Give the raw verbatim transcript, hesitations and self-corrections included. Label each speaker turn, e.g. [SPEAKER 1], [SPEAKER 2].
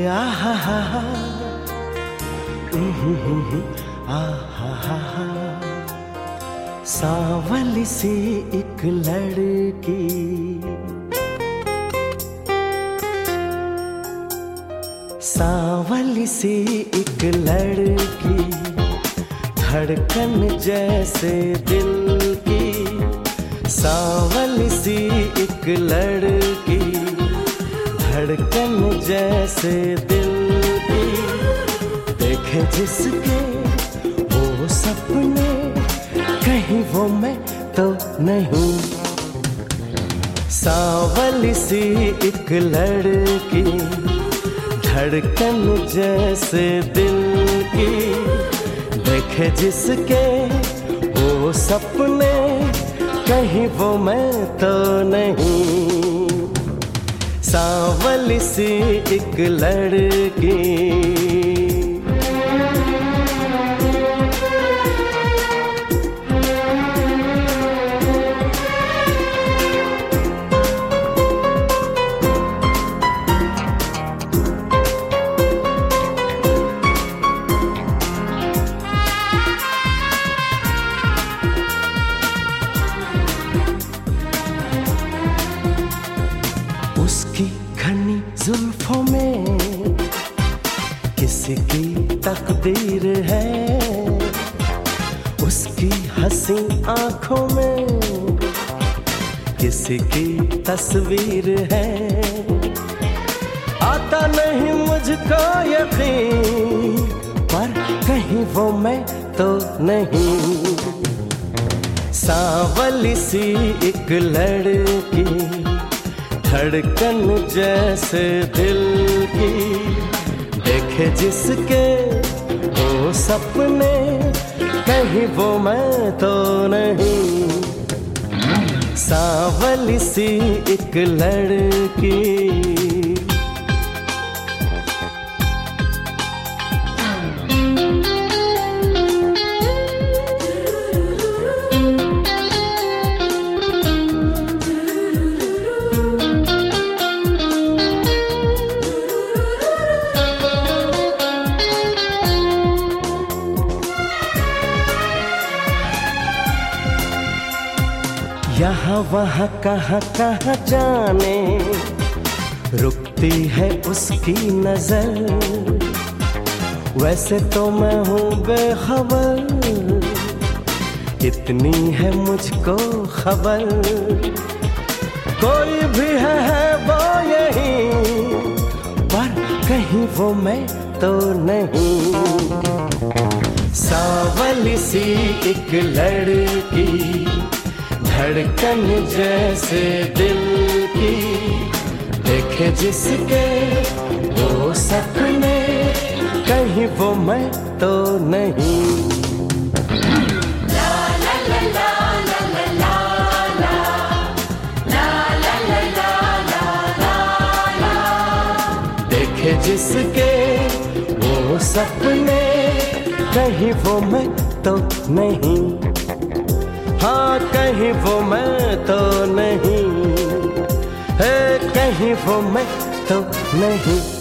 [SPEAKER 1] आहा हा हा, आहा हा हा, सांवली सी एक लड़की, सांवली सी एक लड़की, धड़कन जैसे दिल की, सांवली सी एक लड़की, धड़कन जैसे दिल की, देखे जिसके वो सपने, कहीं वो मैं तो नहीं, सांवली सी एक लड़की, धड़कन जैसे दिल की, देखे जिसके वो सपने, कहीं वो मैं तो नहीं, सांवली सी एक लड़की। उसकी घनी जुल्फों में किसी की तकदीर है, उसकी हंसी आंखों में किसी की तस्वीर है, आता नहीं मुझको यकीन, पर कहीं वो मैं तो नहीं, सांवली सी एक लड़की, धड़कन जैसे दिल की, देखे जिसके वो सपने, कहीं वो मैं तो नहीं, सांवली सी एक लड़की। यहाँ वहाँ कहाँ कहाँ जाने, रुकती है उसकी नजर, वैसे तो मैं हूँ बेखबर, इतनी है मुझको खबर, कोई भी है, है वो यही, पर कहीं वो मैं तो नहीं, सांवली सी एक लड़की, धड़कन जैसे दिल की, देखे जिसके वो सपने, कहीं वो मैं तो नहीं, ला ला ला ला ला ला ला, ला ला ला ला ला ला, देखे जिसके वो सपने, कहीं वो मैं तो नहीं, हाँ कहीं वो मैं तो नहीं है, कहीं वो मैं तो नहीं।